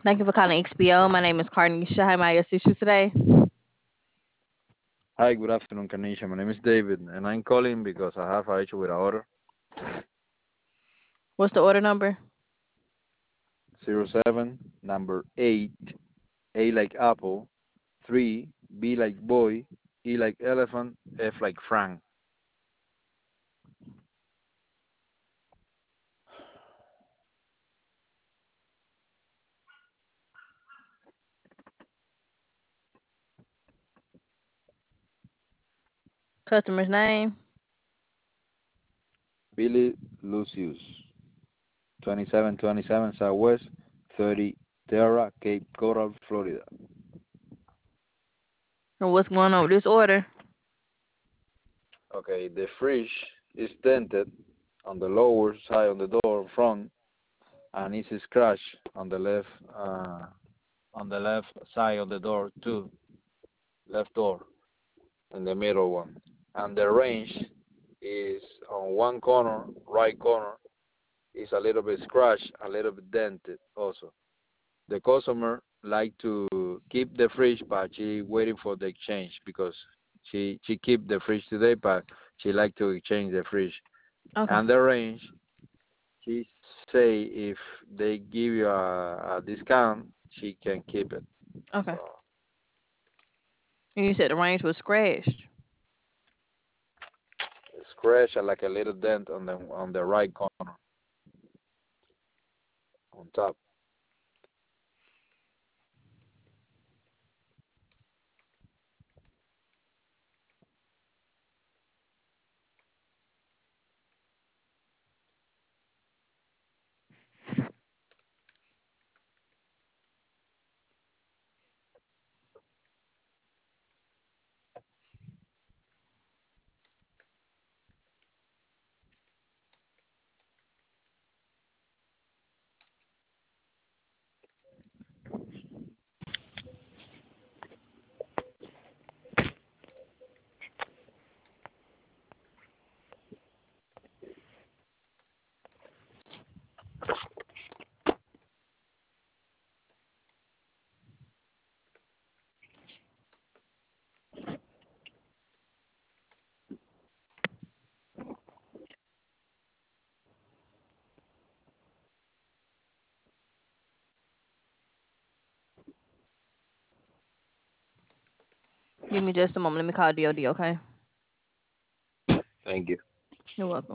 Thank you for calling XBO. My name is Carnisha. How may I assist you today? Hi, good afternoon, Kanisha. My name is David, and I'm calling because I have an issue with an order. What's the order number? 07, number 8, A like apple, 3, B like boy, E like elephant, F like Frank. Customer's name? Billy Lucius, 2727 Southwest, 30 Terra, Cape Coral, Florida. And what's going on with this order? Okay, the fridge is dented on the lower side on the door front, and it's scratched uh, on the left side of the door too, left door. In the middle one. And the range is on one corner, right corner, is a little bit scratched, a little bit dented also. The customer like to keep the fridge, but she waiting for the exchange because she keep the fridge today, but she like to exchange the fridge. Okay. And the range, she say if they give you a discount, she can keep it. Okay. So And you said the range was scratched. scratch and like a little dent on the right corner on top. Give me just a moment. Let me call DOD, okay? Thank you. You're welcome.